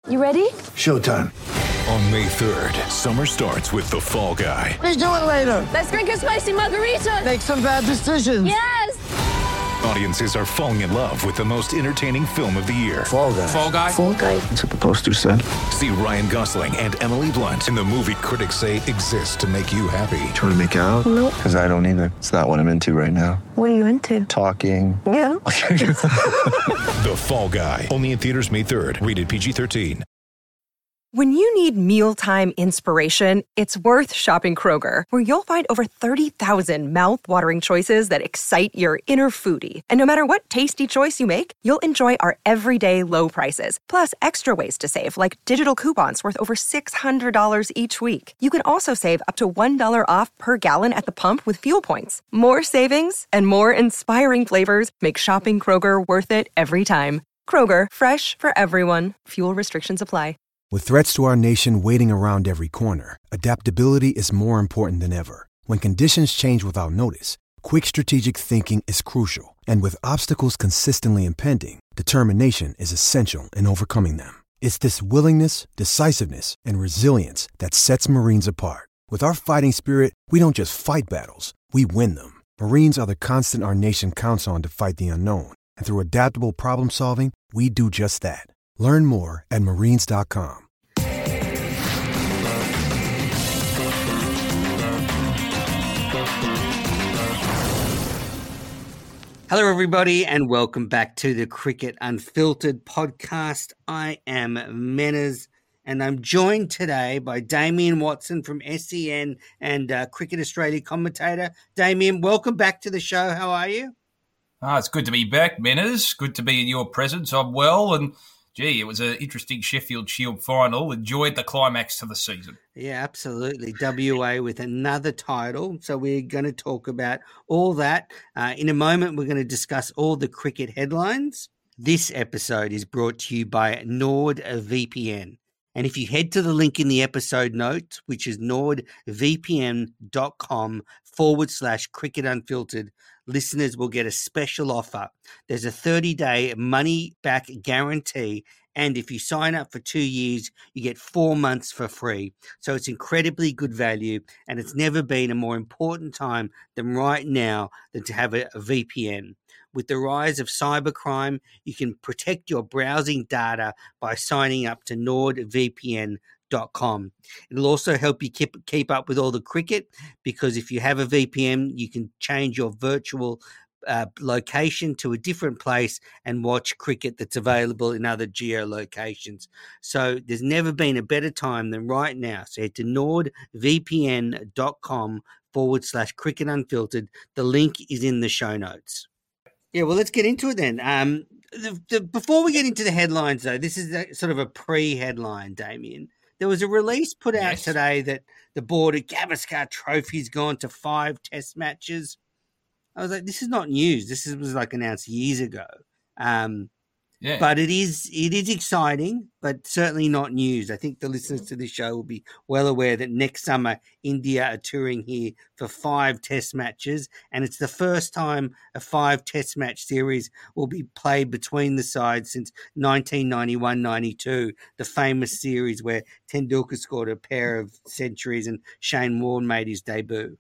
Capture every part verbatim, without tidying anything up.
You ready? Showtime. On May third, summer starts with The Fall Guy. Let's do it later. Let's drink a spicy margarita. Make some bad decisions. Yes! Audiences are falling in love with the most entertaining film of the year. Fall Guy. Fall Guy? Fall Guy. That's what the poster said. See Ryan Gosling and Emily Blunt in the movie critics say exists to make you happy. Trying to make it out? Nope. Because I don't either. It's not what I'm into right now. What are you into? Talking. Yeah. The Fall Guy. Only in theaters May third. Rated P G thirteen. When you need mealtime inspiration, it's worth shopping Kroger, where you'll find over thirty thousand mouth-watering choices that excite your inner foodie. And no matter what tasty choice you make, you'll enjoy our everyday low prices, plus extra ways to save, like digital coupons worth over six hundred dollars each week. You can also save up to one dollar off per gallon at the pump with fuel points. More savings and more inspiring flavors make shopping Kroger worth it every time. Kroger, fresh for everyone. Fuel restrictions apply. With threats to our nation waiting around every corner, adaptability is more important than ever. When conditions change without notice, quick strategic thinking is crucial. And with obstacles consistently impending, determination is essential in overcoming them. It's this willingness, decisiveness, and resilience that sets Marines apart. With our fighting spirit, we don't just fight battles, we win them. Marines are the constant our nation counts on to fight the unknown. And through adaptable problem solving, we do just that. Learn more at marines dot com. Hello, everybody, and welcome back to the Cricket Unfiltered podcast. I am Menners, and I'm joined today by Damien Watson from S E N and uh, Cricket Australia commentator. Damien, welcome back to the show. How are you? Ah, it's good to be back, Menners. Good to be in your presence. I'm well, and gee, it was an interesting Sheffield Shield final. Enjoyed the climax to the season. Yeah, absolutely. W A with another title. So we're going to talk about all that. Uh, in a moment, we're going to discuss all the cricket headlines. This episode is brought to you by NordVPN. And if you head to the link in the episode notes, which is nordvpn.com forward slash cricket unfiltered, listeners will get a special offer. There's a thirty-day money-back guarantee, and if you sign up for two years, you get four months for free. So it's incredibly good value, and it's never been a more important time than right now than to have a, a V P N. With the rise of cybercrime, you can protect your browsing data by signing up to nord v p n dot com. It'll also help you keep keep up with all the cricket, because if you have a V P N, you can change your virtual uh, location to a different place and watch cricket that's available in other geolocations. So there's never been a better time than right now. So head to nordvpn.com forward slash cricket unfiltered. The link is in the show notes. Yeah, well, let's get into it then. Um, the, the, before we get into the headlines, though, this is a, sort of a pre-headline, Damien. There was a release put out yes. today that the Border Gavaskar Trophy's gone to five test matches. I was like, this is not news. This is, was like announced years ago. Um, yeah. But it is it is exciting, but certainly not news. I think the listeners to this show will be well aware that next summer India are touring here for five test matches, and it's the first time a five test match series will be played between the sides since nineteen ninety-one ninety-two, the famous series where Tendulkar scored a pair of centuries and Shane Warne made his debut.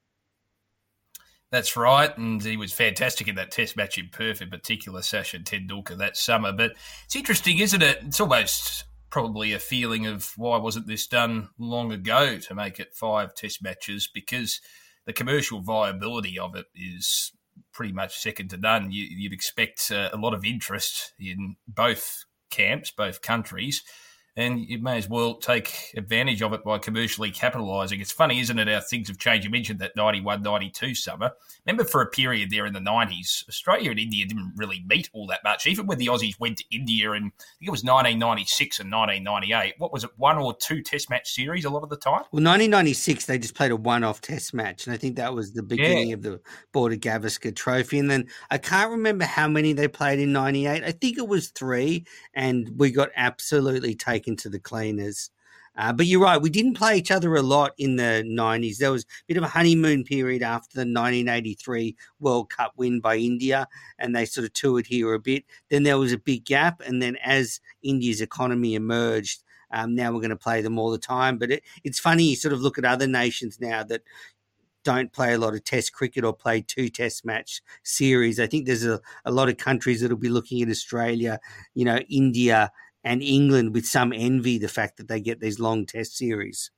That's right, and he was fantastic in that test match in Perth, in particular, Sachin Tendulkar, that summer. But it's interesting, isn't it? It's almost probably a feeling of why wasn't this done long ago to make it five test matches, because the commercial viability of it is pretty much second to none. You, you'd expect uh, a lot of interest in both camps, both countries, and you may as well take advantage of it by commercially capitalising. It's funny, isn't it, how things have changed. You mentioned that ninety-one ninety-two summer. Remember for a period there in the nineties, Australia and India didn't really meet all that much. Even when the Aussies went to India in, I think it was nineteen ninety-six and nineteen ninety-eight, what was it, one or two test match series a lot of the time? Well, nineteen ninety-six, they just played a one-off test match, and I think that was the beginning yeah. of the Border Gavaskar Trophy. And then I can't remember how many they played in ninety-eight. I think it was three, and we got absolutely taken to the cleaners. Uh, but you're right, we didn't play each other a lot in the nineties. There was a bit of a honeymoon period after the nineteen eighty-three World Cup win by India, and they sort of toured here a bit. Then there was a big gap, and then as India's economy emerged, um, now we're going to play them all the time. But it, it's funny, you sort of look at other nations now that don't play a lot of test cricket or play two test match series. I think there's a, a lot of countries that will be looking at Australia, you know, India and England with some envy, the fact that they get these long test series.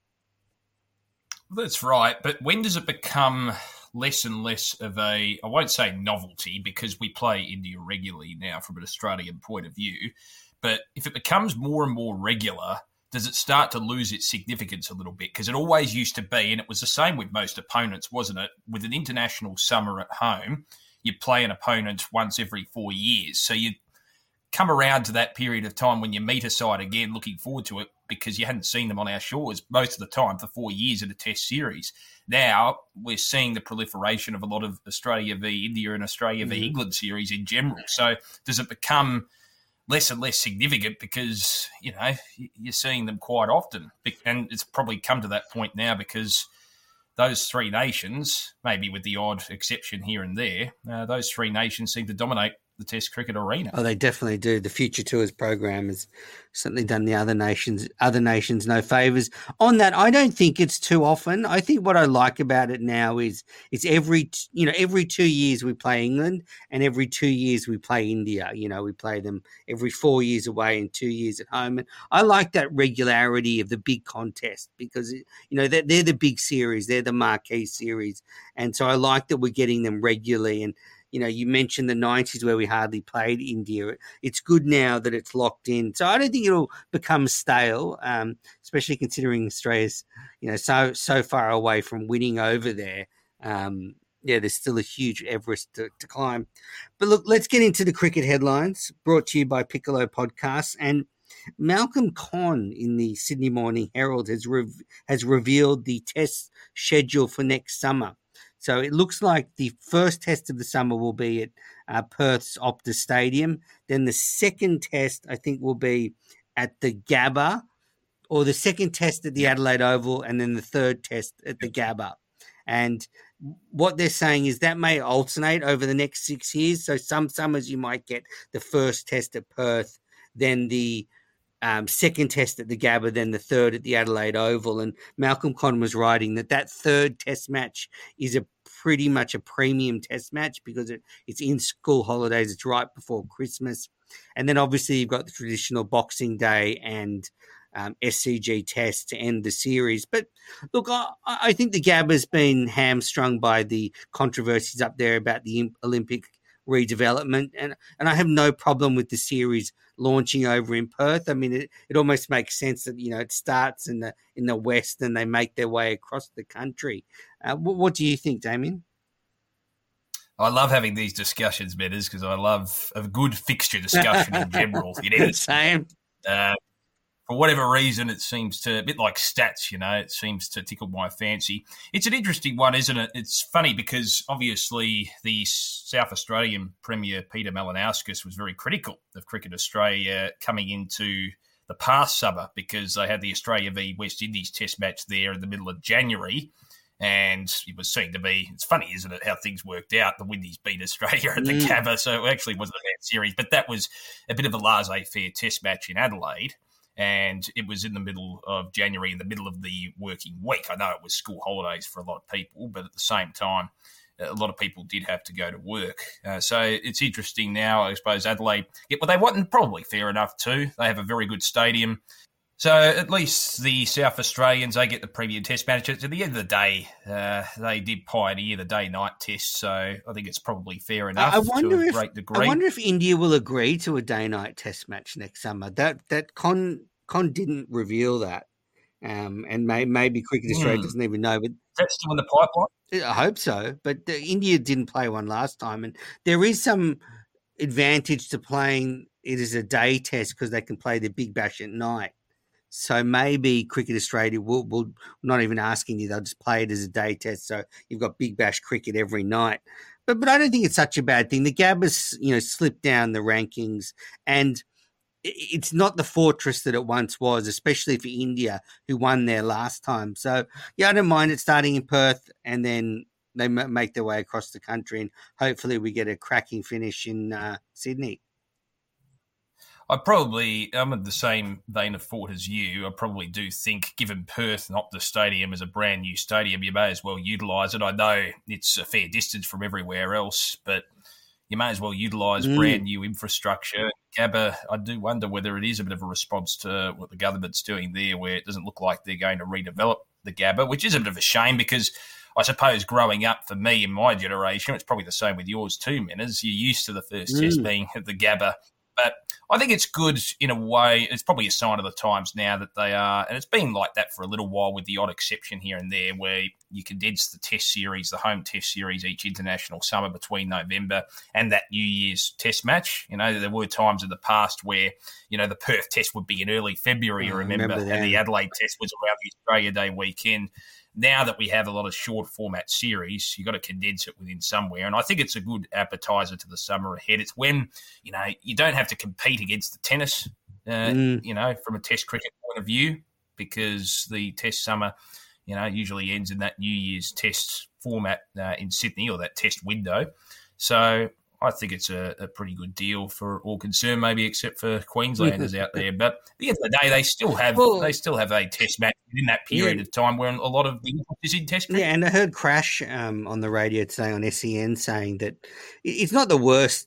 That's right. But when does it become less and less of a, I won't say novelty, because we play India regularly now from an Australian point of view, but if it becomes more and more regular, does it start to lose its significance a little bit? Because it always used to be, and it was the same with most opponents, wasn't it? With an international summer at home, you play an opponent once every four years. So you come around to that period of time when you meet a side again, looking forward to it, because you hadn't seen them on our shores most of the time for four years in a test series. Now we're seeing the proliferation of a lot of Australia v India and Australia mm-hmm. v England series in general. So does it become less and less significant because, you know, you're seeing them quite often? And it's probably come to that point now because those three nations, maybe with the odd exception here and there, uh, those three nations seem to dominate the Test cricket arena. Oh, they definitely do. The Future Tours program has certainly done the other nations, other nations no favours. On that, I don't think it's too often. I think what I like about it now is it's every, you know, every two years we play England, and every two years we play India. You know, we play them every four years away and two years at home. And I like that regularity of the big contest because, you know, they're, they're the big series, they're the marquee series, and so I like that we're getting them regularly. And you know, you mentioned the nineties where we hardly played India. It's good now that it's locked in. So I don't think it'll become stale, um, especially considering Australia's, you know, so so far away from winning over there. Um, yeah, there's still a huge Everest to, to climb. But look, let's get into the cricket headlines brought to you by Piccolo Podcasts. And Malcolm Conn in the Sydney Morning Herald has re- has revealed the test schedule for next summer. So it looks like the first test of the summer will be at uh, Perth's Optus Stadium. Then the second test, I think, will be at the Gabba, or the second test at the Adelaide Oval, and then the third test at the Gabba. And what they're saying is that may alternate over the next six years. So some summers you might get the first test at Perth, then the Um, second test at the Gabba, then the third at the Adelaide Oval. And Malcolm Conn was writing that that third test match is a pretty much a premium test match because it, it's in school holidays. It's right before Christmas. And then obviously you've got the traditional Boxing Day and um, S C G test to end the series. But look, I, I think the Gabba's been hamstrung by the controversies up there about the Olympic redevelopment, and and I have no problem with the series launching over in Perth. I mean, it, it almost makes sense that, you know, it starts in the in the west and they make their way across the country. Uh, what, what do you think, Damien? I love having these discussions, Metters, because I love a good fixture discussion in general. In any, Same. Uh, for whatever reason, it seems to, a bit like stats, you know, it seems to tickle my fancy. It's an interesting one, isn't it? It's funny because obviously the South Australian Premier Peter Malinauskas was very critical of Cricket Australia coming into the past summer because they had the Australia v West Indies test match there in the middle of January. And it was seen to be, it's funny, isn't it, how things worked out. The Windies beat Australia at the mm. Gabba, so it actually wasn't a bad series. But that was a bit of a laissez-faire test match in Adelaide. And it was in the middle of January, in the middle of the working week. I know it was school holidays for a lot of people, but at the same time, a lot of people did have to go to work. Uh, so it's interesting now, I suppose, Adelaide. Yeah, well, they wasn't probably fair enough too. They have a very good stadium. So at least the South Australians, they get the premium test match. At the end of the day, uh, they did pioneer the day-night test, so I think it's probably fair enough I wonder to a if, great degree. I wonder if India will agree to a day-night test match next summer. That that Con, Con didn't reveal that, um, and may, maybe Cricket Australia mm. doesn't even know. But that's still in the pipeline? I hope so, but uh, India didn't play one last time, and there is some advantage to playing it as a day test because they can play the Big Bash at night. So maybe Cricket Australia will, will not even asking you, they'll just play it as a day test. So you've got Big Bash cricket every night. But but I don't think it's such a bad thing. The Gabba's, you know, slipped down the rankings. And it's not the fortress that it once was, especially for India, who won there last time. So, yeah, I don't mind it starting in Perth and then they make their way across the country, and hopefully we get a cracking finish in uh, Sydney. I probably, I'm in the same vein of thought as you. I probably do think, given Perth and Optus Stadium is a brand new stadium, you may as well utilise it. I know it's a fair distance from everywhere else, but you may as well utilise mm. brand new infrastructure. Gabba, I do wonder whether it is a bit of a response to what the government's doing there, where it doesn't look like they're going to redevelop the Gabba, which is a bit of a shame because I suppose growing up for me in my generation, it's probably the same with yours too, Menners. You're used to the first mm. test being at the Gabba. But I think it's good in a way. It's probably a sign of the times now that they are, and it's been like that for a little while with the odd exception here and there where you condense the test series, the home test series each international summer between November and that New Year's test match. You know, there were times in the past where, you know, the Perth test would be in early February, you remember, remember and the Adelaide test was around the Australia Day weekend. Now that we have a lot of short format series, you've got to condense it within somewhere. And I think it's a good appetizer to the summer ahead. It's when, you know, you don't have to compete against the tennis, uh, mm. you know, from a test cricket point of view, because the test summer, you know, usually ends in that New Year's test format uh, in Sydney, or that test window. So I think it's a, a pretty good deal for all concerned, maybe except for Queenslanders out there. But at the end of the day, they still have well, they still have a test match in that period yeah. of time where a lot of the interest is in test cricket. Yeah, and I heard Crash um, on the radio today on S E N saying that it's not the worst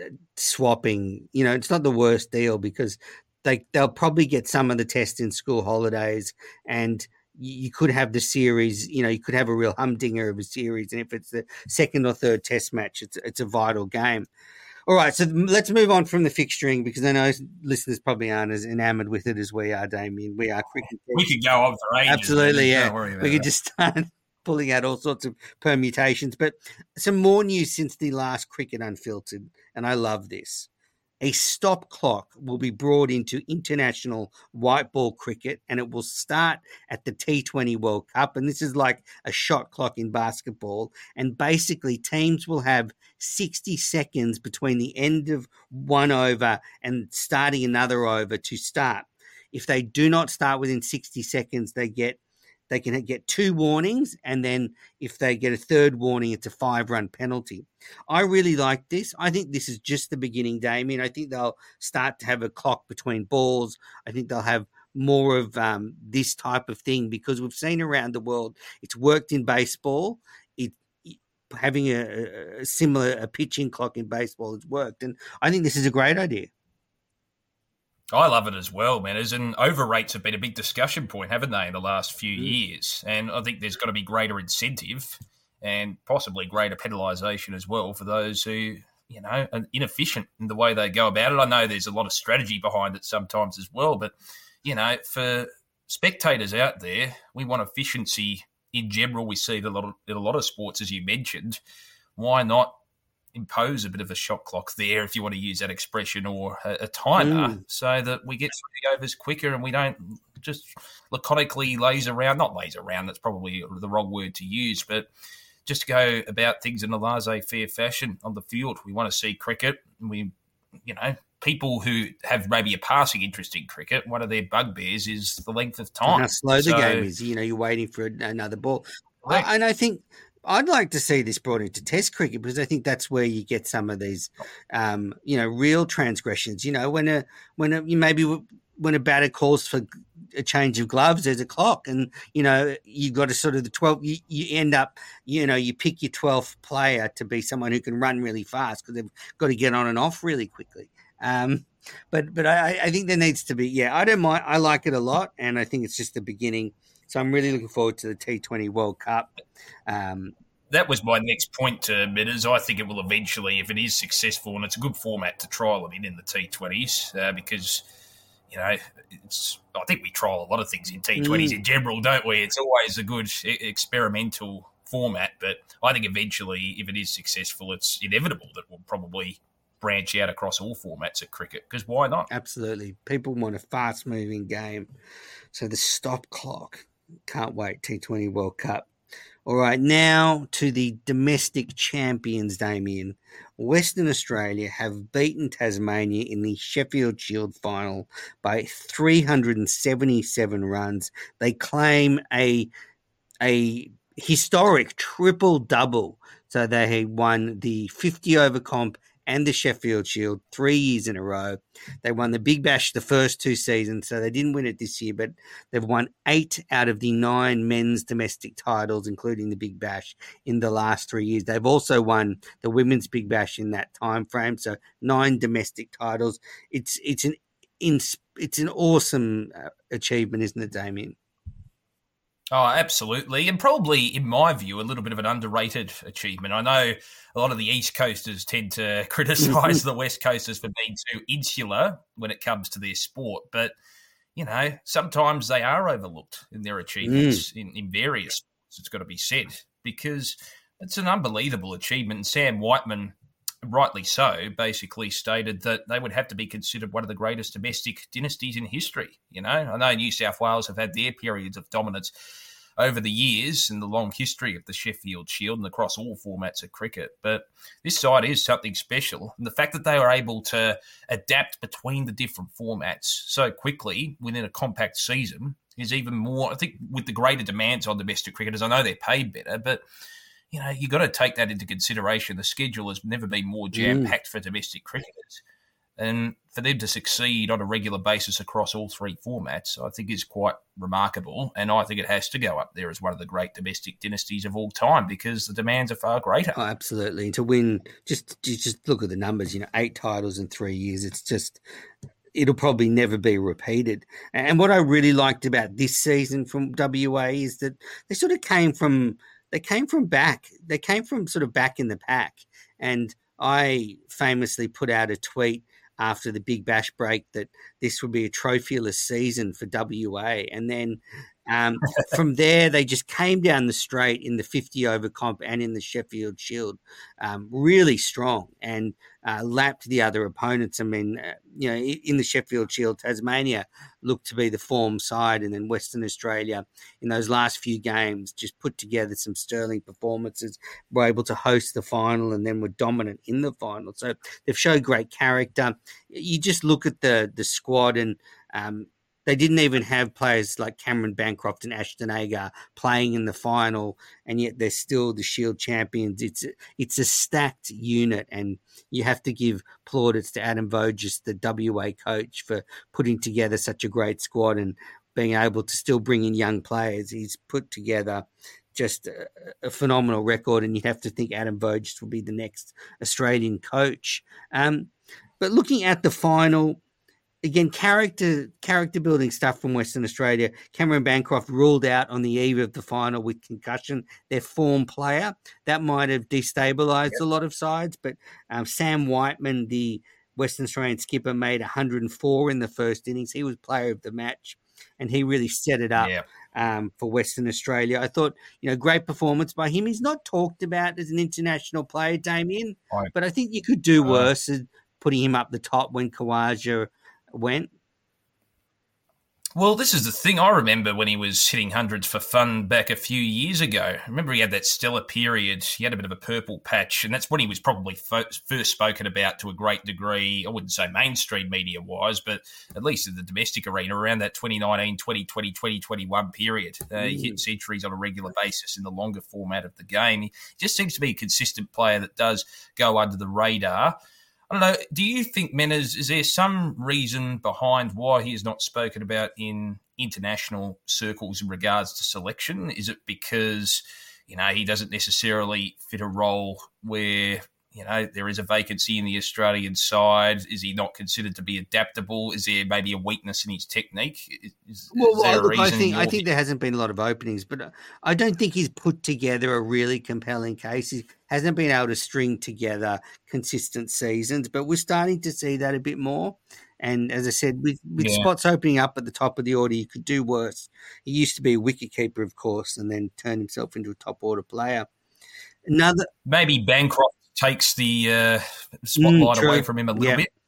swapping. You know, it's not the worst deal because they they'll probably get some of the tests in school holidays, and you could have the series, you know, you could have a real humdinger of a series. And if it's the second or third test match, it's it's a vital game. All right, so let's move on from the fixturing because I know listeners probably aren't as enamoured with it as we are, Damien. We are cricket. We could go on for ages. Absolutely, yeah. We could just start pulling out all sorts of permutations. But some more news since the last Cricket Unfiltered, and I love this. A stop clock will be brought into international white ball cricket, and it will start at the T twenty World Cup. And this is like a shot clock in basketball. And basically, teams will have sixty seconds between the end of one over and starting another over to start. If they do not start within sixty seconds, they get they can get two warnings, and then if they get a third warning, it's a five-run penalty. I really like this. I think this is just the beginning, Damien. I think they'll start to have a clock between balls. I think they'll have more of um, this type of thing because we've seen around the world, it's worked in baseball. It, it having a, a similar a pitching clock in baseball has worked, and I think this is a great idea. I love it as well, man. And over rates have been a big discussion point, haven't they, in the last few mm. years? And I think there's got to be greater incentive and possibly greater penalisation as well for those who, you know, are inefficient in the way they go about it. I know there's a lot of strategy behind it sometimes as well, but, you know, for spectators out there, we want efficiency in general. We see it a lot of, in a lot of sports, as you mentioned. Why not impose a bit of a shot clock there, if you want to use that expression, or a, a timer, mm. so that we get through the overs quicker and we don't just laconically laze around, not laze around, that's probably the wrong word to use, but just go about things in a laissez-faire fashion on the field. We want to see cricket. We, you know, people who have maybe a passing interest in cricket, one of their bugbears is the length of time. How slow so, the game is. You know, you're waiting for another ball. Right. I, and I think I'd like to see this brought into Test cricket because I think that's where you get some of these, um, you know, real transgressions. You know, when a when a, you maybe when a batter calls for a change of gloves, there's a clock, and you know you've got to sort of the twelve. You, you end up, you know, you pick your twelfth player to be someone who can run really fast because they've got to get on and off really quickly. Um, but but I, I think there needs to be. Yeah, I don't mind. I like it a lot, and I think it's just the beginning. So I'm really looking forward to the T twenty World Cup. Um, that was my next point to Mitters. I think it will eventually, if it is successful, and it's a good format to trial it in in the T twenties, uh, because, you know, it's. I think we trial a lot of things in T twenties mm. in general, don't we? It's always a good experimental format, but I think eventually, if it is successful, it's inevitable that we'll probably branch out across all formats of cricket, because why not? Absolutely. People want a fast-moving game. So the stop clock. Can't wait, T twenty World Cup. All right, now to the domestic champions, Damien. Western Australia have beaten Tasmania in the Sheffield Shield final by three hundred seventy-seven runs. They claim a a historic triple-double. So they won the fifty-over comp and the Sheffield Shield three years in a row. They won the Big Bash the first two seasons, so they didn't win it this year, but they've won eight out of the nine men's domestic titles, including the Big Bash, in the last three years. They've also won the women's Big Bash in that time frame, so nine domestic titles. It's it's an it's an awesome achievement, isn't it, Damien? Oh, absolutely. And probably, in my view, a little bit of an underrated achievement. I know a lot of the East Coasters tend to criticise the West Coasters for being too insular when it comes to their sport. But, you know, sometimes they are overlooked in their achievements mm. in, in various sports, it's got to be said, because it's an unbelievable achievement. And Sam Whiteman, rightly so, basically stated that they would have to be considered one of the greatest domestic dynasties in history. You know, I know New South Wales have had their periods of dominance over the years in the long history of the Sheffield Shield and across all formats of cricket, but this side is something special. And the fact that they were able to adapt between the different formats so quickly within a compact season is even more, I think, with the greater demands on domestic cricketers. I know they're paid better, but you know, you've got to take that into consideration. The schedule has never been more jam-packed mm. for domestic cricketers. And for them to succeed on a regular basis across all three formats, I think is quite remarkable. And I think it has to go up there as one of the great domestic dynasties of all time because the demands are far greater. Oh, absolutely. And to win, just, just look at the numbers, you know, eight titles in three years. It's just, it'll probably never be repeated. And what I really liked about this season from W A is that they sort of came from, They came from back. They came from sort of back in the pack. And I famously put out a tweet after the Big Bash break that this would be a trophyless season for W A. And then um, from there, they just came down the straight in the fifty-over comp and in the Sheffield Shield, um, really strong and uh, lapped the other opponents. I mean, uh, you know, in the Sheffield Shield, Tasmania looked to be the form side, and then Western Australia in those last few games just put together some sterling performances, were able to host the final and then were dominant in the final. So they've showed great character. You just look at the the squad and um, they didn't even have players like Cameron Bancroft and Ashton Agar playing in the final, and yet they're still the Shield champions. It's it's a stacked unit, and you have to give plaudits to Adam Voges, the W A coach, for putting together such a great squad and being able to still bring in young players. He's put together just a, a phenomenal record, and you'd have to think Adam Voges will be the next Australian coach. Um, but looking at the final, again, character character building stuff from Western Australia. Cameron Bancroft ruled out on the eve of the final with concussion. Their form player, that might have destabilised yep. a lot of sides, but um, Sam Whiteman, the Western Australian skipper, made one hundred four in the first innings. He was player of the match, and he really set it up yeah. um, for Western Australia. I thought, you know, great performance by him. He's not talked about as an international player, Damien, right. but I think you could do worse uh, putting him up the top when Khawaja went. Well, this is the thing. I remember when he was hitting hundreds for fun back a few years ago. I remember he had that stellar period. He had a bit of a purple patch, and that's when he was probably fo- first spoken about to a great degree. I wouldn't say mainstream media-wise, but at least in the domestic arena around that twenty nineteen, twenty twenty, twenty twenty-one period. Uh, he hit centuries on a regular basis in the longer format of the game. He just seems to be a consistent player that does go under the radar. I don't know, do you think, Menners, is there some reason behind why he is not spoken about in international circles in regards to selection? Is it because, you know, he doesn't necessarily fit a role where, you know, there is a vacancy in the Australian side? Is he not considered to be adaptable? Is there maybe a weakness in his technique? Is, well, is there well, a look, I think I you're... think there hasn't been a lot of openings, but I don't think he's put together a really compelling case. He hasn't been able to string together consistent seasons, but we're starting to see that a bit more. And as I said, with, with yeah. spots opening up at the top of the order, you could do worse. He used to be a wicketkeeper, of course, and then turned himself into a top order player. Another maybe Bancroft takes the uh, spotlight mm, away from him a little yeah. bit.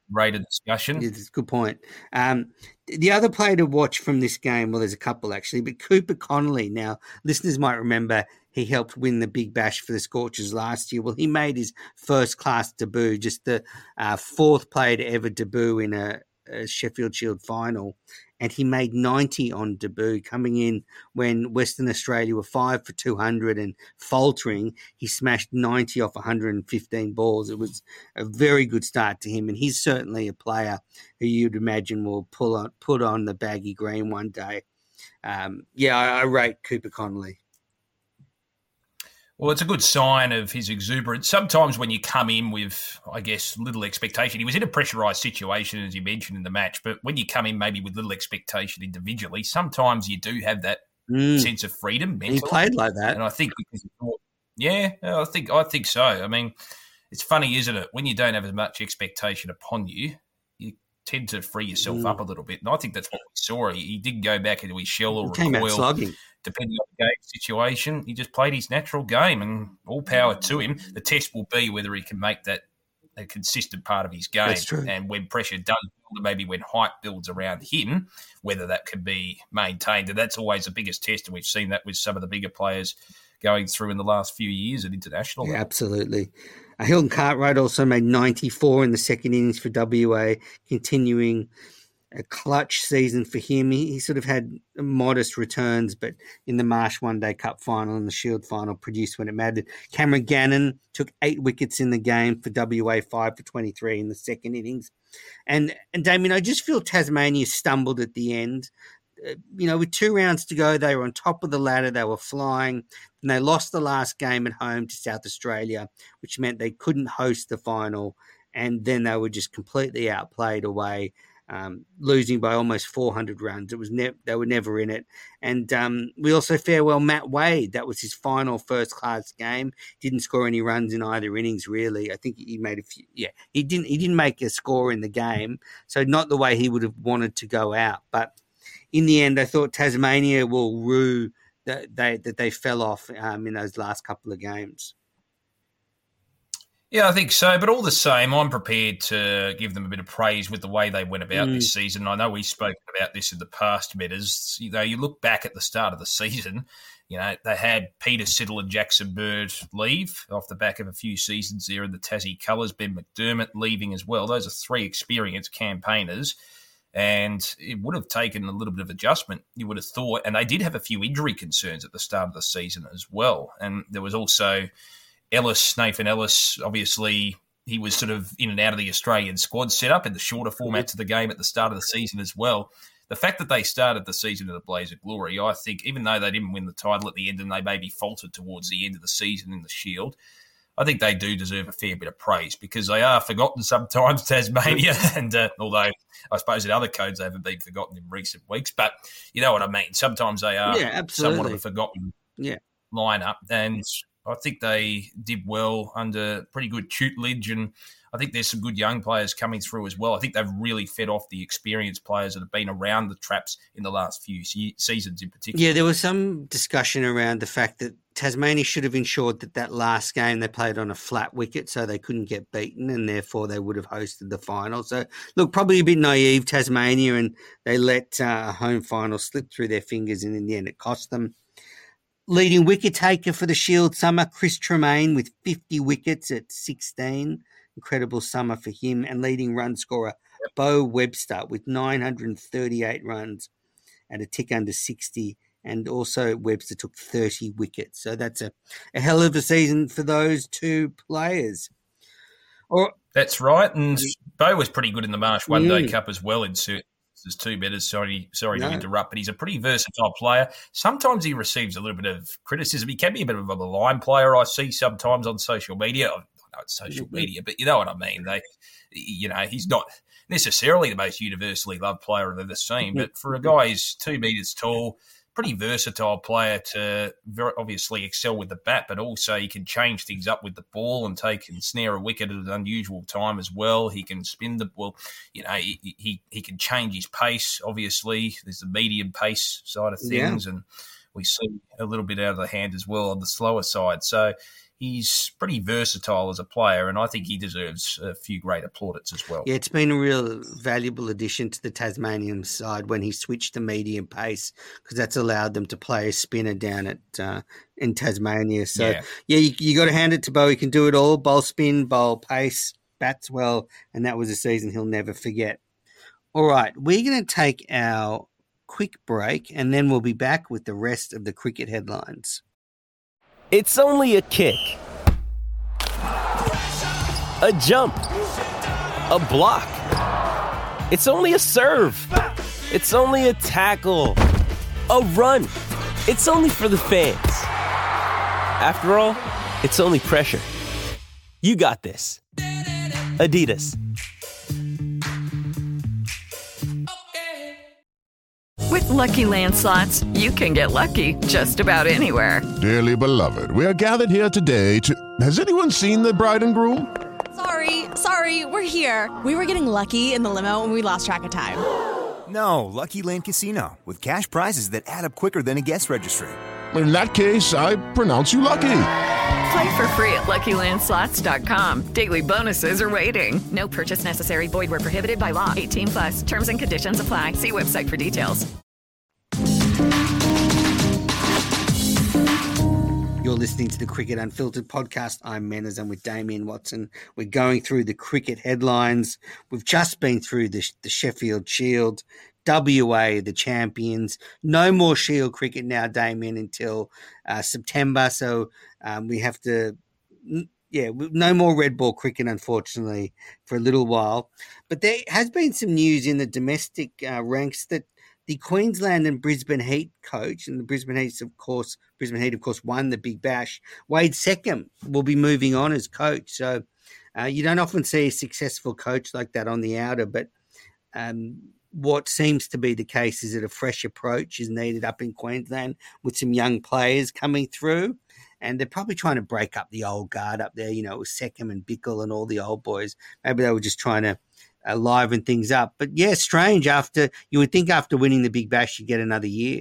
greater discussion. Yeah, that's a good point. Um, the other player to watch from this game, well, there's a couple actually, but Cooper Connolly. Now, listeners might remember he helped win the Big Bash for the Scorchers last year. Well, he made his first-class debut, just the uh, fourth player to ever debut in a, a Sheffield Shield final, and he made ninety on debut, coming in when Western Australia were five for two hundred and faltering. He smashed ninety off one hundred fifteen balls. It was a very good start to him, and he's certainly a player who you'd imagine will pull on, put on the baggy green one day. Um, yeah, I, I rate Cooper Connolly. Well, it's a good sign of his exuberance. Sometimes when you come in with, I guess, little expectation, he was in a pressurised situation, as you mentioned in the match, but when you come in maybe with little expectation individually, sometimes you do have that mm. sense of freedom mentally. He played like that. And I think, yeah, I think I think so. I mean, it's funny, isn't it? When you don't have as much expectation upon you, you tend to free yourself mm. up a little bit. And I think that's what we saw. He, he didn't go back into his shell or he came recoil. Out slugging. Depending on the game situation, he just played his natural game, and all power to him. The test will be whether he can make that a consistent part of his game. That's true. And when pressure does build, maybe when hype builds around him, whether that can be maintained. And that's always the biggest test, and we've seen that with some of the bigger players going through in the last few years at international. Yeah, absolutely. Uh, Hilton Cartwright also made ninety-four in the second innings for W A, continuing a clutch season for him. He, he sort of had modest returns, but in the Marsh One Day Cup final and the Shield final produced when it mattered. Cameron Gannon took eight wickets in the game for W A, five for twenty-three in the second innings. And, and Damien, I just feel Tasmania stumbled at the end. Uh, you know, with two rounds to go, they were on top of the ladder. They were flying, and they lost the last game at home to South Australia, which meant they couldn't host the final. And then they were just completely outplayed away. Um, losing by almost four hundred runs. It was ne- they were never in it. And um, we also farewell Matt Wade. That was his final first-class game. Didn't score any runs in either innings, really. I think he made a few. Yeah, he didn't. He didn't make a score in the game, so not the way he would have wanted to go out. But in the end, I thought Tasmania will rue that they that they fell off um, in those last couple of games. Yeah, I think so. But all the same, I'm prepared to give them a bit of praise with the way they went about mm. this season. I know we've spoken about this in the past, Metters. You know, you look back at the start of the season, you know, they had Peter Siddle and Jackson Bird leave off the back of a few seasons there in the Tassie colours. Ben McDermott leaving as well. Those are three experienced campaigners. And it would have taken a little bit of adjustment, you would have thought. And they did have a few injury concerns at the start of the season as well. And there was also Ellis, Nathan Ellis, obviously he was sort of in and out of the Australian squad setup in the shorter formats of the game at the start of the season as well. The fact that they started the season in a blaze of glory, I think, even though they didn't win the title at the end and they maybe faltered towards the end of the season in the Shield, I think they do deserve a fair bit of praise because they are forgotten sometimes, Tasmania, and uh, although I suppose in other codes they haven't been forgotten in recent weeks, but you know what I mean. Sometimes they are yeah, somewhat of a forgotten yeah. lineup, and I think they did well under pretty good tutelage, and I think there's some good young players coming through as well. I think they've really fed off the experienced players that have been around the traps in the last few se- seasons in particular. Yeah, there was some discussion around the fact that Tasmania should have ensured that that last game they played on a flat wicket so they couldn't get beaten and therefore they would have hosted the final. So, look, probably a bit naive, Tasmania, and they let uh, a home final slip through their fingers and in the end it cost them. Leading wicket taker for the Shield summer, Chris Tremaine with fifty wickets at sixteen. Incredible summer for him. And leading run scorer, Bo Webster with nine hundred thirty-eight runs at a tick under sixty. And also Webster took thirty wickets. So that's a, a hell of a season for those two players. Or, that's right. And Bo was pretty good in the Marsh One Day mm. Cup as well in certain. There's two betters. Sorry, sorry no. to interrupt, but he's a pretty versatile player. Sometimes he receives a little bit of criticism. He can be a bit of a line player. I see sometimes on social media. I know it's social media, but you know what I mean. They, you know, he's not necessarily the most universally loved player I've ever seen, but for a guy who's two meters tall, pretty versatile player to very obviously excel with the bat, but also he can change things up with the ball and take and snare a wicket at an unusual time as well. He can spin the ball. You know, he he, he can change his pace, obviously. There's the medium pace side of things, yeah. and we see a little bit out of the hand as well on the slower side. So he's pretty versatile as a player, and I think he deserves a few great plaudits as well. Yeah, it's been a real valuable addition to the Tasmanian side when he switched to medium pace, because that's allowed them to play a spinner down at uh, in Tasmania. So, yeah, yeah you, you got to hand it to Bo. He can do it all: bowl spin, bowl pace, bats well, and that was a season he'll never forget. All right, we're going to take our quick break, and then we'll be back with the rest of the cricket headlines. It's only a kick, a jump, a block. It's only a serve. It's only a tackle, a run. It's only for the fans. After all, it's only pressure. You got this. Adidas. With Lucky Land Slots, you can get lucky just about anywhere. Dearly beloved, we are gathered here today to... Has anyone seen the bride and groom? Sorry, sorry, we're here. We were getting lucky in the limo and we lost track of time. No, Lucky Land Casino, with cash prizes that add up quicker than a guest registry. In that case, I pronounce you lucky. Play for free at Lucky Land Slots dot com. Daily bonuses are waiting. No purchase necessary. Void where prohibited by law. eighteen plus. Terms and conditions apply. See website for details. You're listening to the Cricket Unfiltered podcast. I'm Menners. I'm with Damien Watson. We're going through the cricket headlines. We've just been through the, the Sheffield Shield. W A, the champions. No more Shield cricket now, Damien, until uh, September. So um, we have to, yeah, no more red ball cricket, unfortunately, for a little while. But there has been some news in the domestic uh, ranks that the Queensland and Brisbane Heat coach, and the Brisbane Heat, of course, Brisbane Heat, of course, won the Big Bash. Wade Seckham will be moving on as coach. So uh, you don't often see a successful coach like that on the outer, but um, what seems to be the case is that a fresh approach is needed up in Queensland with some young players coming through. And they're probably trying to break up the old guard up there. You know, it was Seckham and Bickle and all the old boys. Maybe they were just trying to uh, liven things up. But, yeah, strange. After you would think after winning the Big Bash, you'd get another year.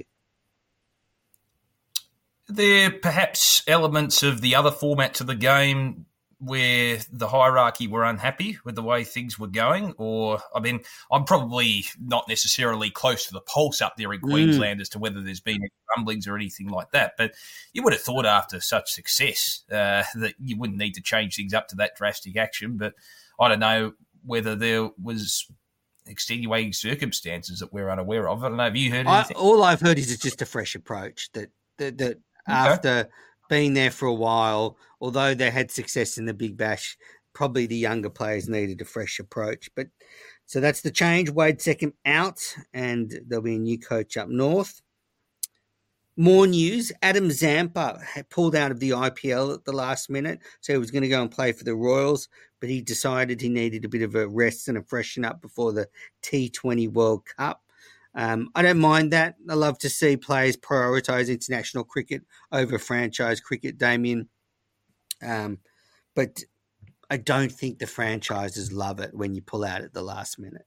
There are perhaps elements of the other formats of the game where the hierarchy were unhappy with the way things were going, or, I mean, I'm probably not necessarily close to the pulse up there in Queensland mm. as to whether there's been any rumblings or anything like that, but you would have thought after such success uh, that you wouldn't need to change things up to that drastic action, but I don't know whether there was extenuating circumstances that we're unaware of. I don't know, have you heard anything? I, all I've heard is it's just a fresh approach, that, that, that okay. after being there for a while, although they had success in the Big Bash, probably the younger players needed a fresh approach. But so that's the change. Wade Seckham out, and there'll be a new coach up north. More news. Adam Zampa had pulled out of the I P L at the last minute, so he was going to go and play for the Royals, but he decided he needed a bit of a rest and a freshen up before the T twenty World Cup. Um, I don't mind that. I love to see players prioritise international cricket over franchise cricket, Damien. Um, but I don't think the franchises love it when you pull out at the last minute.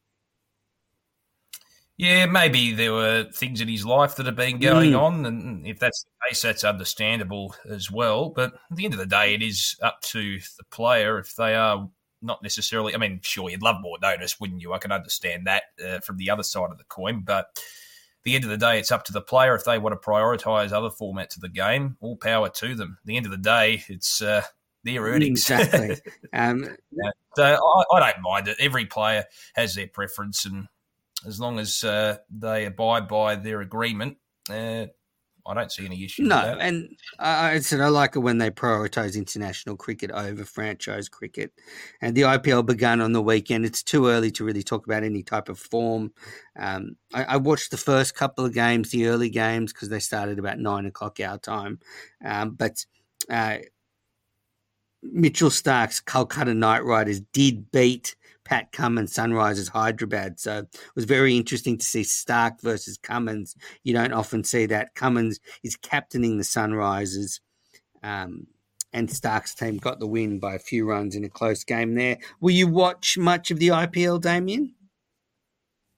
Yeah, maybe there were things in his life that have been going mm. on, and if that's the case, that's understandable as well. But at the end of the day, it is up to the player if they are not necessarily, I mean, sure, you'd love more notice, wouldn't you? I can understand that uh, from the other side of the coin, but at the end of the day, it's up to the player. If they want to prioritise other formats of the game, all power to them. At the end of the day, it's uh, their earnings. Exactly. um, yeah. So I, I don't mind it. Every player has their preference, and as long as uh, they abide by their agreement, uh, I don't see any issue no, with that. And I said I like it when they prioritise international cricket over franchise cricket. And the I P L began on the weekend. It's too early to really talk about any type of form. Um, I, I watched the first couple of games, the early games, because they started about nine o'clock our time. Um, but uh, Mitchell Stark's Kolkata Knight Riders did beat Pat Cummins' Sunrisers Hyderabad. So it was very interesting to see Stark versus Cummins. You don't often see that. Cummins is captaining the Sunrisers, um, and Stark's team got the win by a few runs in a close game there. Will you watch much of the I P L, Damien?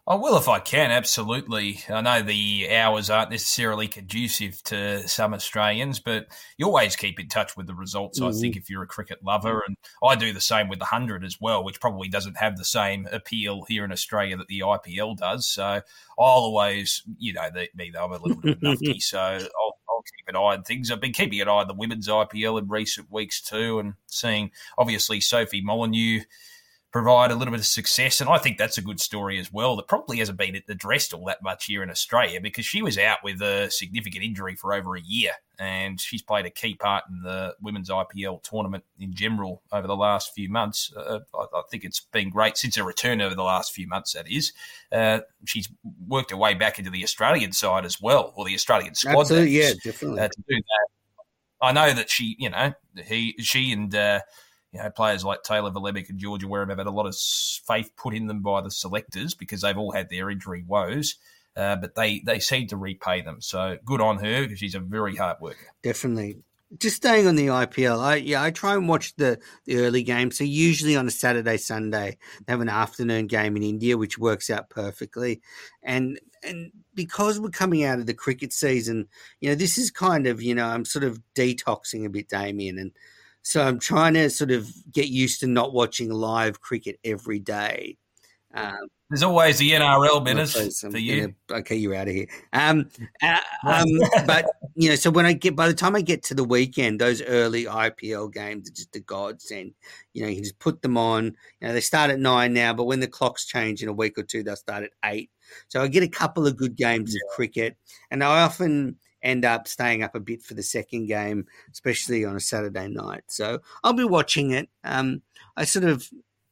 I will if I can, absolutely. I know the hours aren't necessarily conducive to some Australians, but you always keep in touch with the results, mm-hmm. I think, if you're a cricket lover. And I do the same with the one hundred as well, which probably doesn't have the same appeal here in Australia that the I P L does. So I'll always, you know, me, I'm a little bit of a nuffy, so I'll, I'll keep an eye on things. I've been keeping an eye on the women's I P L in recent weeks too, and seeing, obviously, Sophie Molyneux provide a little bit of success. And I think that's a good story as well that probably hasn't been addressed all that much here in Australia, because she was out with a significant injury for over a year, and she's played a key part in the women's I P L tournament in general over the last few months. Uh, I, I think it's been great since her return over the last few months, that is. Uh, she's worked her way back into the Australian side as well, or the Australian squad. Absolutely, yeah, definitely. Uh, to do that. I know that she, you know, he, she and... Uh, You know, players like Taylor Volemic and Georgia Wareham have had a lot of faith put in them by the selectors because they've all had their injury woes, uh, but they, they seem to repay them. So good on her, because she's a very hard worker. Definitely. Just staying on the I P L, I yeah, I try and watch the, the early games. So usually on a Saturday, Sunday, they have an afternoon game in India, which works out perfectly. And and because we're coming out of the cricket season, you know, this is kind of, you know, I'm sort of detoxing a bit, Damien, and so I'm trying to sort of get used to not watching live cricket every day. Um, There's always the N R L minutes for you. Gonna, okay, you're out of here. Um, uh, um, but, you know, so when I get, by the time I get to the weekend, those early I P L games are just a godsend. You know, you can just put them on. You know, they start at nine now, but when the clocks change in a week or two, they'll start at eight. So I get a couple of good games yeah. of cricket, and I often end up staying up a bit for the second game, especially on a Saturday night. So I'll be watching it. Um, I sort of,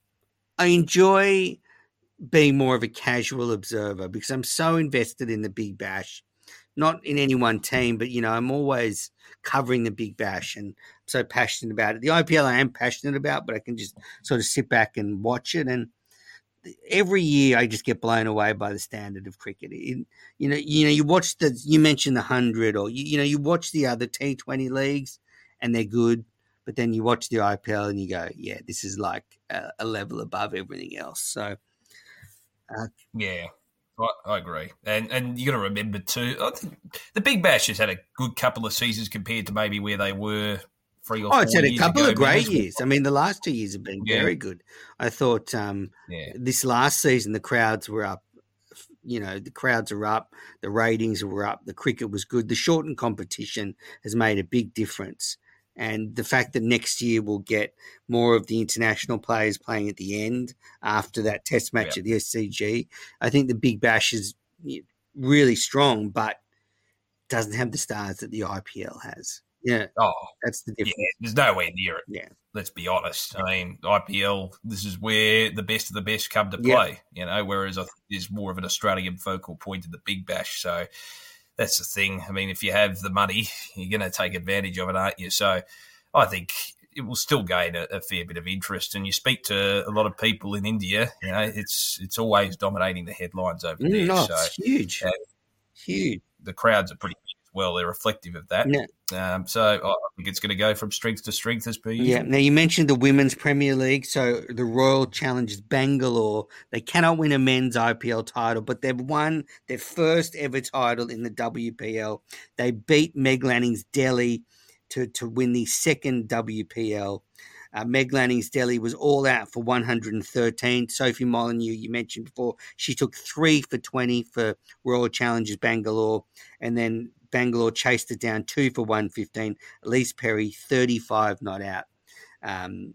I enjoy being more of a casual observer because I'm so invested in the Big Bash, not in any one team, but, you know, I'm always covering the Big Bash and I'm so passionate about it. The I P L I am passionate about, but I can just sort of sit back and watch it. And every year I just get blown away by the standard of cricket. It, you know, you know, you watch the, you mentioned the hundred, or you, you know, you watch the other T twenty leagues, and they're good, but then you watch the I P L and you go, yeah, this is like a, a level above everything else. So, uh, yeah, I, I agree, and and you got to remember too, I think the Big Bash has had a good couple of seasons compared to maybe where they were. Three or oh, it's had a couple ago, of great years. I mean, the last two years have been yeah. very good. I thought um, yeah. this last season the crowds were up. You know, the crowds are up. The ratings were up. The cricket was good. The shortened competition has made a big difference. And the fact that next year we'll get more of the international players playing at the end after that test match yeah. at the S C G, I think the Big Bash is really strong, but doesn't have the stars that the I P L has. Yeah. Oh, that's the difference. Yeah, there's nowhere near it. Yeah. Let's be honest. I mean, I P L, this is where the best of the best come to play, yeah. you know, whereas I think there's more of an Australian focal point in the Big Bash. So that's the thing. I mean, if you have the money, you're going to take advantage of it, aren't you? So I think it will still gain a, a fair bit of interest. And you speak to a lot of people in India, you know, it's it's always dominating the headlines over mm, there. No, so it's huge. Uh, huge. The crowds are pretty big as well. They're reflective of that. Yeah. Um, so I think it's going to go from strength to strength as per usual. Yeah. Now, you mentioned the Women's Premier League. So the Royal Challengers Bangalore, they cannot win a men's I P L title, but they've won their first ever title in the W P L. They beat Meg Lanning's Delhi to, to win the second W P L. Uh, Meg Lanning's Delhi was all out for one hundred thirteen. Sophie Molyneux, you mentioned before, she took three for twenty for Royal Challengers Bangalore, and then Bangalore chased it down two for one fifteen. Elise Perry, thirty-five not out. Um,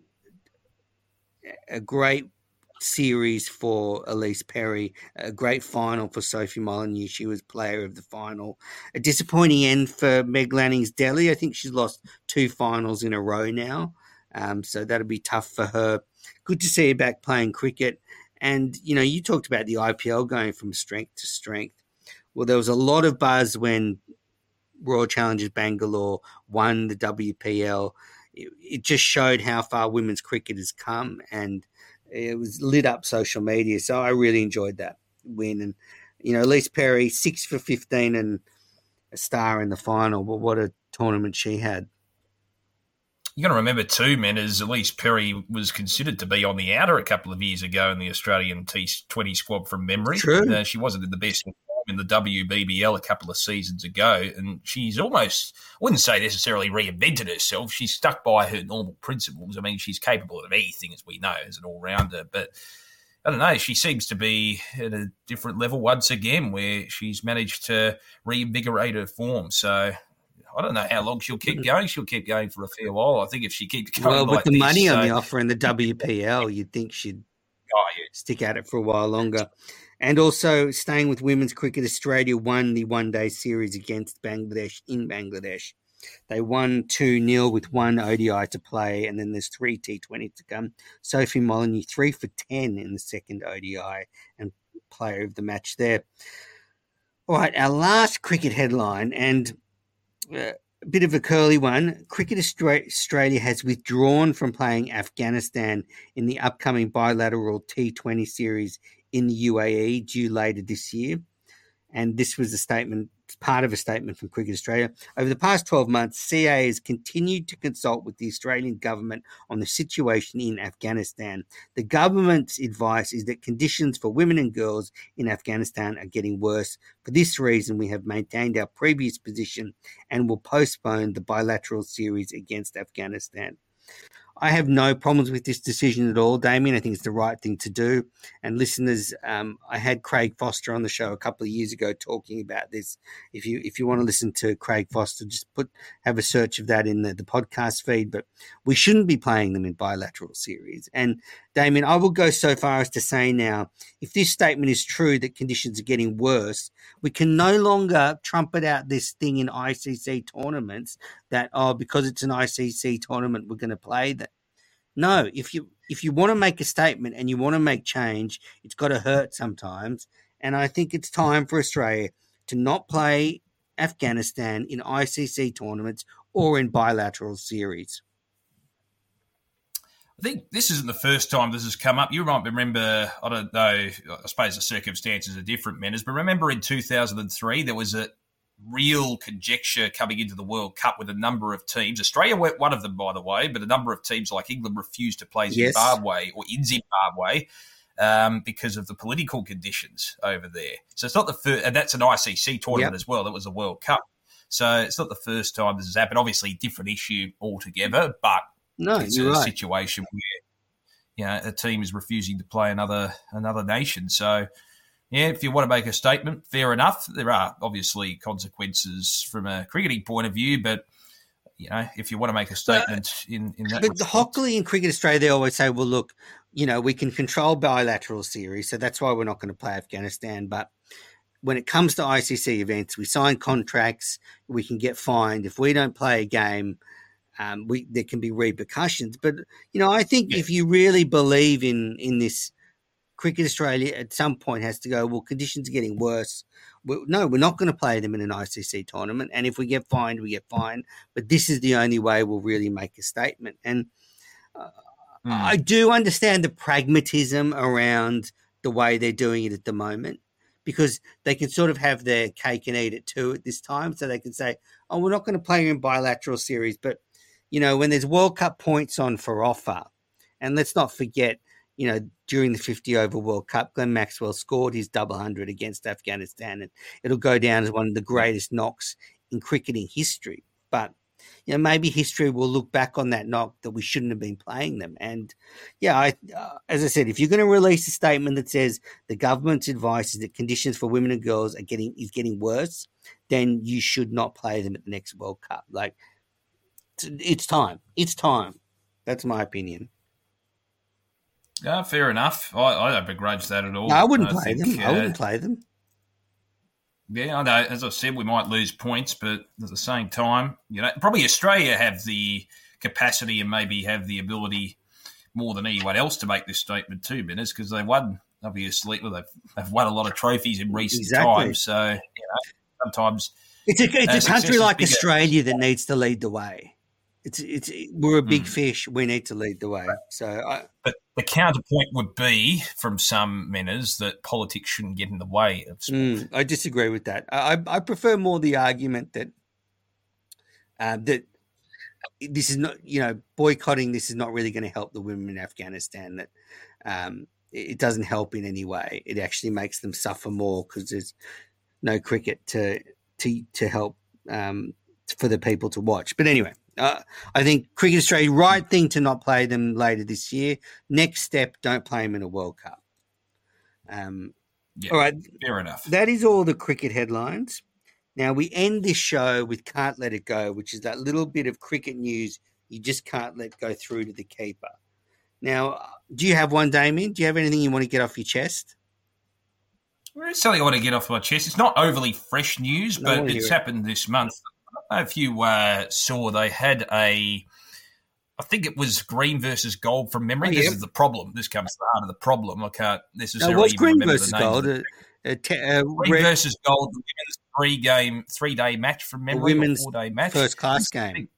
a great series for Elise Perry, a great final for Sophie Molyneux. She was player of the final. A disappointing end for Meg Lanning's Delhi. I think she's lost two finals in a row now. Um, so that'll be tough for her. Good to see her back playing cricket. And, you know, you talked about the I P L going from strength to strength. Well, there was a lot of buzz when Royal Challengers Bangalore won the W P L. It, it just showed how far women's cricket has come, and it was lit up social media. So I really enjoyed that win. And, you know, Elise Perry, six for fifteen and a star in the final. But what a tournament she had. You got to remember too, men, as Elise Perry was considered to be on the outer a couple of years ago in the Australian T twenty squad from memory. True. Uh, she wasn't in the best form in the W B B L a couple of seasons ago, and she's almost, I wouldn't say necessarily reinvented herself. She's stuck by her normal principles. I mean, she's capable of anything, as we know, as an all-rounder, but I don't know, she seems to be at a different level once again where she's managed to reinvigorate her form. So I don't know how long she'll keep going. She'll keep going for a fair while. I think if she keeps going well, like with the this, money on so, the offer in the W P L, you'd think she'd oh, yeah. stick at it for a while longer. And also, staying with women's cricket, Australia won the one-day series against Bangladesh in Bangladesh. They won two nil with one O D I to play, and then there's three T twenty to come. Sophie Molyneux, three for ten in the second O D I and player of the match there. All right, our last cricket headline, and uh, a bit of a curly one. Cricket Australia has withdrawn from playing Afghanistan in the upcoming bilateral T twenty series in the U A E due later this year. And this was a statement, part of a statement from Cricket Australia. Over the past twelve months, C A A has continued to consult with the Australian government on the situation in Afghanistan. The government's advice is that conditions for women and girls in Afghanistan are getting worse. For this reason, we have maintained our previous position and will postpone the bilateral series against Afghanistan. I have no problems with this decision at all, Damien. I think it's the right thing to do. And listeners, um, I had Craig Foster on the show a couple of years ago talking about this. If you if you want to listen to Craig Foster, just put have a search of that in the, the podcast feed. But we shouldn't be playing them in bilateral series. And Damien, I will go so far as to say now, if this statement is true that conditions are getting worse, we can no longer trumpet out this thing in I C C tournaments that, oh, because it's an I C C tournament, we're going to play that. No, if you if you want to make a statement and you want to make change, it's got to hurt sometimes. And I think it's time for Australia to not play Afghanistan in I C C tournaments or in bilateral series. I think this isn't the first time this has come up. You might remember, I don't know, I suppose the circumstances are different, Menners, but remember in two thousand three there was a real conjecture coming into the World Cup with a number of teams. Australia weren't one of them, by the way, but a number of teams like England refused to play Zimbabwe yes. or in Zimbabwe um, because of the political conditions over there. So it's not the first, and that's an I C C tournament yep. as well. That was a World Cup. So it's not the first time this has happened. Obviously, different issue altogether, but no, it's you're a right. situation where you know a team is refusing to play another another nation. So yeah, if you want to make a statement, fair enough. There are obviously consequences from a cricketing point of view, but you know, if you want to make a statement uh, in, in that, but the Hockley in Cricket Australia, they always say, "Well, look, you know, we can control bilateral series, so that's why we're not going to play Afghanistan." But when it comes to I C C events, we sign contracts, we can get fined if we don't play a game. Um, we there can be repercussions. But you know, I think yeah. if you really believe in in this. Cricket Australia at some point has to go, well, conditions are getting worse. We're, no, we're not going to play them in an I C C tournament. And if we get fined, we get fined. But this is the only way we'll really make a statement. And uh, mm. I do understand the pragmatism around the way they're doing it at the moment because they can sort of have their cake and eat it too at this time. So they can say, oh, we're not going to play in bilateral series. But, you know, when there's World Cup points on for offer, and let's not forget, you know, during the fifty-over World Cup, Glenn Maxwell scored his double hundred against Afghanistan, and it'll go down as one of the greatest knocks in cricketing history. But, you know, maybe history will look back on that knock that we shouldn't have been playing them. And, yeah, I, uh, as I said, if you're going to release a statement that says the government's advice is that conditions for women and girls are getting is getting worse, then you should not play them at the next World Cup. Like, it's time. It's time. That's my opinion. Yeah, fair enough. I, I don't begrudge that at all. No, I wouldn't I play think, them. Uh, I wouldn't play them. Yeah, I know. As I said, we might lose points, but at the same time, you know, probably Australia have the capacity and maybe have the ability more than anyone else to make this statement too, Menners, because they won, obviously, well, they've, they've won a lot of trophies in recent exactly. times. So, you know, sometimes it's a, it's uh, a country like bigger. Australia that needs to lead the way. It's it's we're a big mm. fish. We need to lead the way. So, I, but the counterpoint would be from some Menners that politics shouldn't get in the way of sport. Mm, I disagree with that. I I prefer more the argument that uh, that this is not, you know, boycotting this is not really going to help the women in Afghanistan. That um, it doesn't help in any way. It actually makes them suffer more because there's no cricket to to to help um, for the people to watch. But anyway, uh, I think Cricket Australia, right thing to not play them later this year. Next step, don't play them in a World Cup. Um, yeah, all right, fair enough. That is all the cricket headlines. Now, we end this show with Can't Let It Go, which is that little bit of cricket news you just can't let go through to the keeper. Now, do you have one, Damien? Do you have anything you want to get off your chest? It's something I want to get off my chest. It's not overly fresh news, No, I but wanna it's hear it. happened this month. I don't know if you uh, saw they had a, I think it was green versus gold from memory. Oh, This yeah. is the problem. This comes to the heart of the problem. I can't necessarily No, what's even green remember versus the names gold? of the Uh, uh, te- uh, Green red- versus gold, the women's three-game, three-day match from a memory, women's or four-day match. first-class game.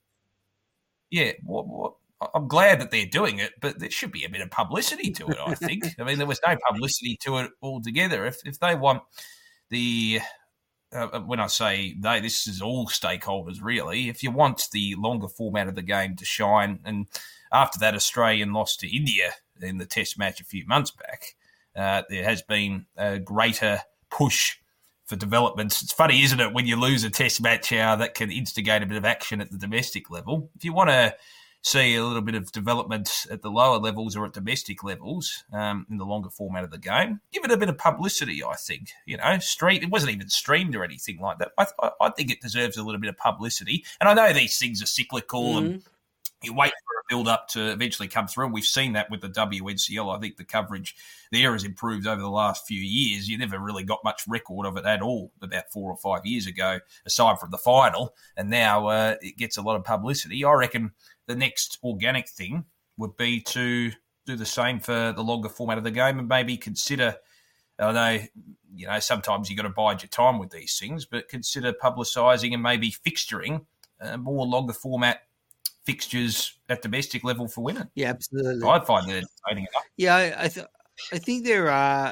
Yeah, what, what, I'm glad that they're doing it, but there should be a bit of publicity to it, I think. I mean, there was no publicity to it altogether. If if they want the, uh, when I say they, this is all stakeholders really, if you want the longer format of the game to shine, and after that Australian loss to India in the test match a few months back, uh, there has been a greater push for developments. It's funny, isn't it, when you lose a test match, how that can instigate a bit of action at the domestic level. If you want to see a little bit of development at the lower levels or at domestic levels um, in the longer format of the game, give it a bit of publicity, I think. You know, stream, it wasn't even streamed or anything like that. I, I, I think it deserves a little bit of publicity. And I know these things are cyclical Mm-hmm. and you wait for a build-up to eventually come through. And we've seen that with the W N C L. I think the coverage there has improved over the last few years. You never really got much record of it at all about four or five years ago, aside from the final. And now uh, it gets a lot of publicity. I reckon the next organic thing would be to do the same for the longer format of the game and maybe consider, I know, you know, sometimes you've got to bide your time with these things, but consider publicising and maybe fixturing uh, more longer format fixtures at domestic level for women. Yeah, absolutely. I find that entertaining enough. Yeah, I I, th- I think there are,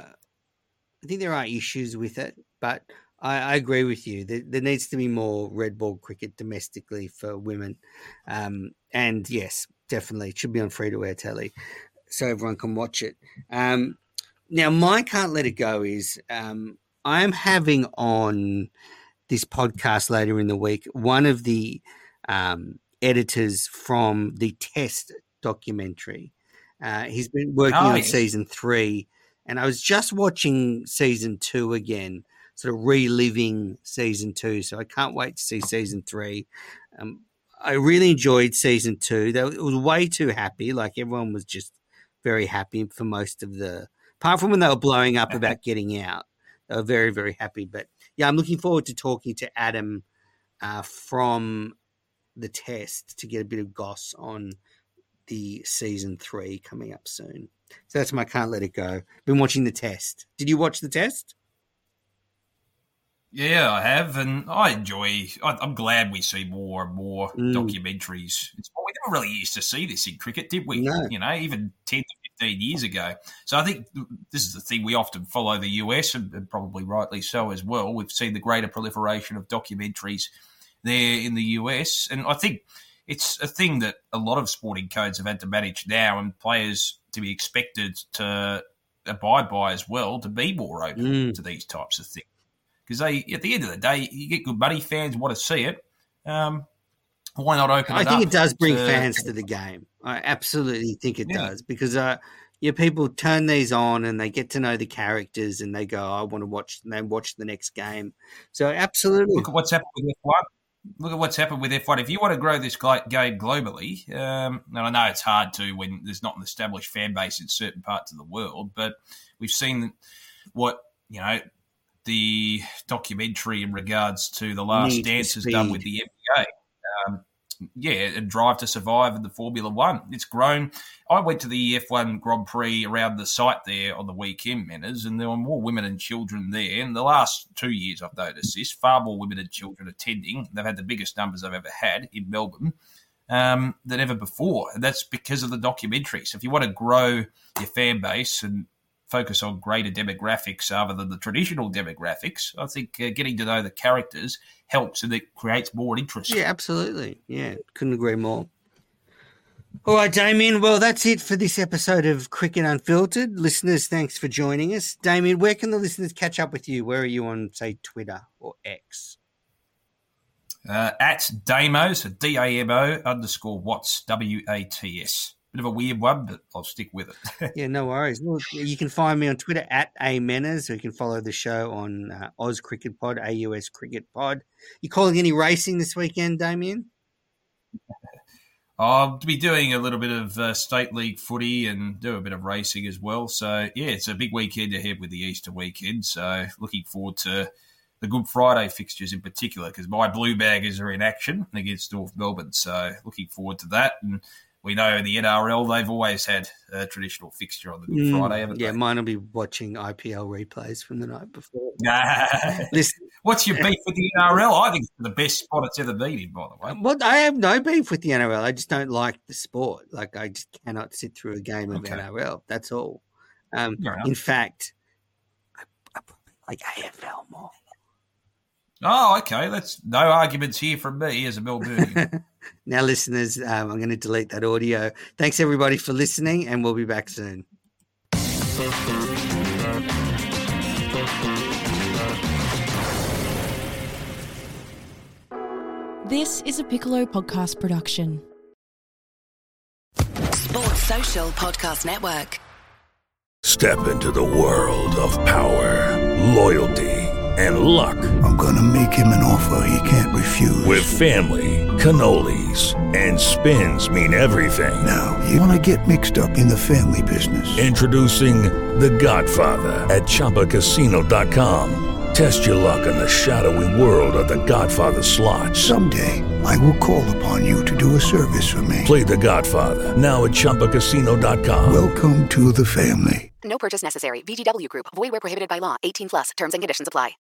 I think there are issues with it, but I, I agree with you. There, there needs to be more red ball cricket domestically for women, um, and yes, definitely it should be on free to air telly, so everyone can watch it. Um, now, my can't let it go is um, I am having on this podcast later in the week one of the um, editors from the Test documentary. Uh, he's been working Oh, on yes. season three, and I was just watching season two again, sort of reliving season two. So I can't wait to see season three. Um, I really enjoyed season two. That it was way too happy. Like everyone was just very happy for most of the, apart from when they were blowing up about getting out. They were very, very happy. But yeah, I'm looking forward to talking to Adam uh, from the Test to get a bit of goss on the season three coming up soon. So that's my can't let it go. Been watching the Test. Did you watch the Test? Yeah, I have, and I enjoy. I, I'm glad we see more and more Mm. documentaries. It's, we never really used to see this in cricket, did we? No. You know, even ten to fifteen years ago. So I think this is the thing. We often follow the U S, and, and probably rightly so as well. We've seen the greater proliferation of documentaries there in the U S, and I think it's a thing that a lot of sporting codes have had to manage now, and players to be expected to abide by as well, to be more open Mm. to these types of things. Because they, at the end of the day, you get good money, fans want to see it. Um, why not open I it think up it does bring to- fans to the game. I absolutely think it Yeah. does because uh, yeah, people turn these on and they get to know the characters and they go, I want to watch, and they watch the next game. So absolutely. Look at what's happened with F one. Look at what's happened with F one. If you want to grow this glo- game globally, um, and I know it's hard to when there's not an established fan base in certain parts of the world, but we've seen what, you know, the documentary in regards to The Last Need for Dance has done Speed. with the N B A. Um, yeah, and Drive to Survive in the Formula One. It's grown. I went to the F one Grand Prix around the site there on the weekend, Manners, and there were more women and children there. In the last two years, I've noticed this, far more women and children attending. They've had the biggest numbers I've ever had in Melbourne um, than ever before. And that's because of the documentary. So if you want to grow your fan base and focus on greater demographics other than the traditional demographics. I think uh, getting to know the characters helps and it creates more interest. Yeah, absolutely. Yeah, couldn't agree more. All right, Damien. Well, that's it for this episode of Cricket Unfiltered. Listeners, thanks for joining us. Damien, where can the listeners catch up with you? Where are you on, say, Twitter or X? Uh, at Damos, D A M O underscore Watts, W A T S. Bit of a weird one, but I'll stick with it. Yeah, no worries. Well, you can find me on Twitter at A Menners, or you can follow the show on uh, Oz Cricket Pod, A U S Cricket Pod. You calling any racing this weekend, Damien? I'll be doing a little bit of uh, State League footy and do a bit of racing as well. So, yeah, it's a big weekend ahead with the Easter weekend. So, looking forward to the Good Friday fixtures in particular because my Blue Baggers are in action against North Melbourne. So, looking forward to that. And we know in the N R L, they've always had a traditional fixture on the Good Mm, Friday, haven't yeah, they? mine will be watching I P L replays from the night before. Listen, what's your beef with the N R L? I think it's the best spot it's ever been in, by the way. Well, I have no beef with the N R L. I just don't like the sport. Like, I just cannot sit through a game of Okay. N R L. That's all. Um, Fair enough. in fact, I, I probably like A F L more. Oh, okay. That's no arguments here from me as a Melbourneian. Now, listeners, um, I'm going to delete that audio. Thanks, everybody, for listening, and we'll be back soon. This is a Piccolo podcast production. Sports Social Podcast Network. Step into the world of power, loyalty, and luck. I'm going to make him an offer he can't refuse. With family, cannolis, and spins mean everything. Now, you want to get mixed up in the family business. Introducing The Godfather at Chumba Casino dot com. Test your luck in the shadowy world of The Godfather slot. Someday, I will call upon you to do a service for me. Play The Godfather now at Chumba Casino dot com. Welcome to the family. No purchase necessary. V G W Group. Void where prohibited by law. eighteen plus. Terms and conditions apply.